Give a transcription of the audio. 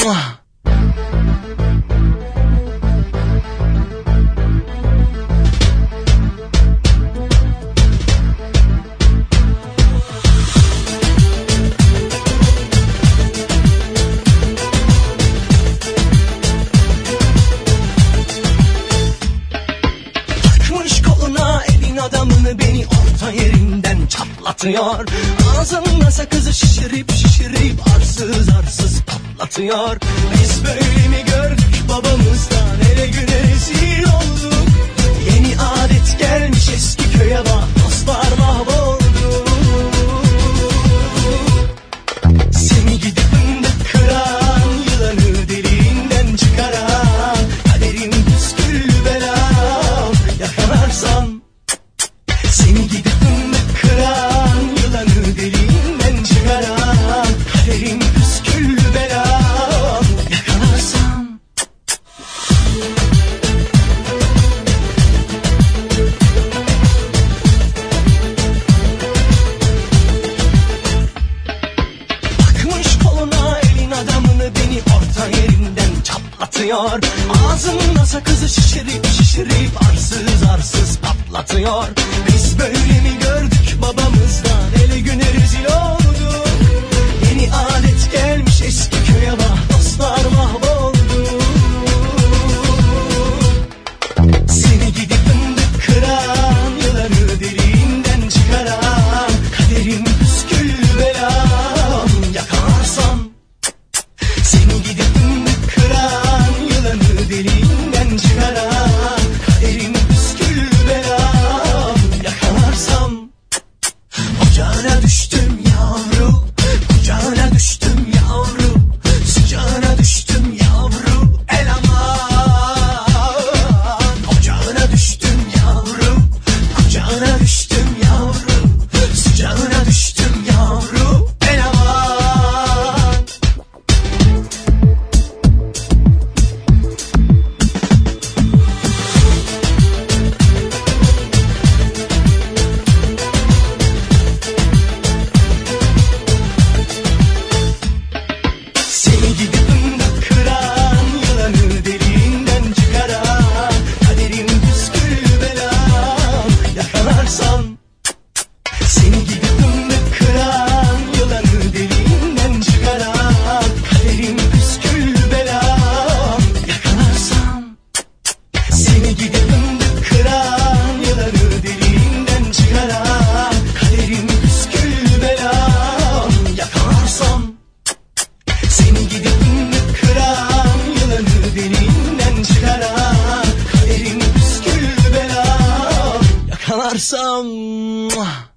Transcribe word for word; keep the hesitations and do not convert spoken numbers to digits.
Adamını beni orta yerinden çatlatıyor. Ağzımda sakızı şişirip şişirip arsız arsız patlatıyor. Biz böyle mi gördük babamızdan, hele güne rezil olduk. Yeni adet gelmiş eski köye bak, dostlar mahvoldu. Seni gidip fındık kıran, yılanı deliğinden çıkaran, kaderim püsküllü belam, yakalarsam. Seni gidip fındık kıran, yılanı deliğinden çıkaran, kaderim püsküllü belam, yakalarsam. Bakmış koluna elin adamını, beni orta yerinden çatlatıyor. Ağzımda sakızı şişirip şişirip arsız arsız patlatıyor. Biz böyle mi gördük babamızdan, hele güne rezil olduk. Yeni adet gelmiş eski köye bak, dostlar mahvoldu. Seni gidip fındık kıran, yılanı deliğinden çıkaran, kaderim püsküllü belam, yakalarsam. Seni gidip fındık kıran, yılanı deliğinden çıkaran, kaderim püsküllü belam, yakalarsam. Ocağına düştüm yavru, kucağına düştüm yavru, sıcağına düştüm yavru, el aman. Ocağına düştüm yavru, kucağına düştüm yavru, sıcağına düştüm yavru, el aman. Seni gidip fındık kıran, yılanı deliğinden çıkaran, kaderim püsküllü belam, yakalarsam. Seni gidip fındık kıran, yılanı deliğinden çıkaran, kaderim püsküllü belam, yakalarsam. Seni gidip fındık kıran, yılanı deliğinden çıkaran, kaderim püsküllü belam, yakalarsam. Seni gidip fındık kıran, yılanı deliğinden çıkaran, kaderim püsküllü belam, yakalarsam.